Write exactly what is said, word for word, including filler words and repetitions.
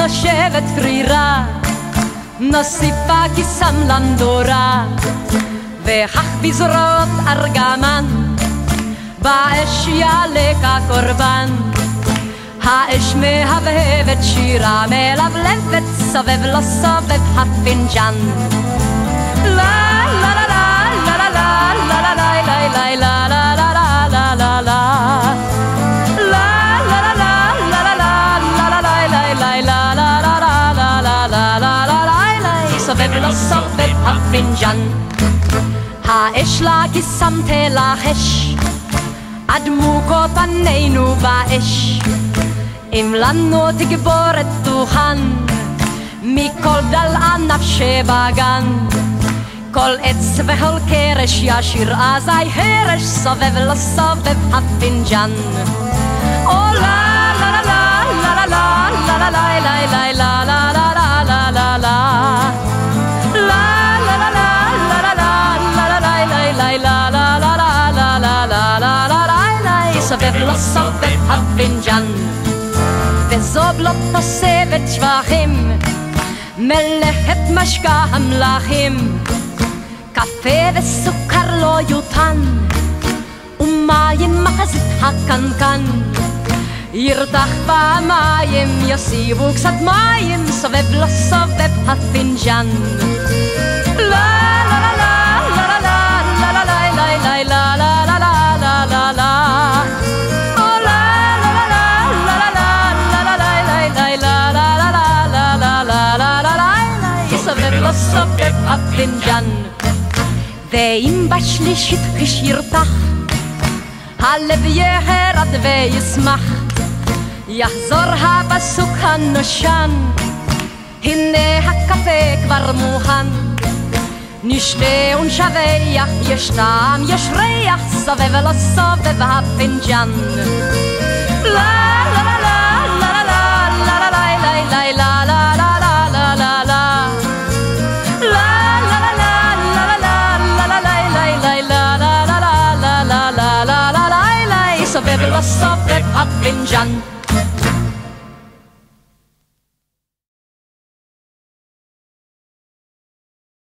לשבת קרירה, נוסיפה כיסם למדורה, וכך בזרועות ארגמן, באש יעלה כקורבן. האש מהבהבת שירה, מלבלבת סובב לא סובב הפינג'אן. לה לה לה לה לה לה לה לה לה לה לה לה לה לה לה סובב לא סובב הפינג'אן. האש לה כיסם תלחש, עדמוקו פנינו באש. אם לנו תגבורת תוכן, מכל דל ענף שבגן. כל עץ וכל קרש ישיר אזי הרש, סובב לא סובב הפינג'אן. או לה לה לה לה לה לה לה לה לה לה לה לה לה לה לה סובב לא סובב הפינג'אן. וזו לא תוספת שבחים, מלאכת משקה המלכים. קפה וסוכר לא יותן, ומים מחזית הקנקן. ירתח במים, יוסיפו קצת מים, סובב לא סובב הפינג'אן. לה לה לה לה לה לה לה לה לה לה לה לה לה סובב לא סובב הפינג'אן. ואם בשלישית כשירתח, הלב ירד וישמח. יחזור הפסוק הנושן, הנה הקפה כבר מוכן. נשתה ונשבח, יש טעם, יש ריח, סובב לא סובב הפינג'אן. לה לה לה לה לה לה לה לה לה לה לה לה לה סובב לא סובב הפינג'אן.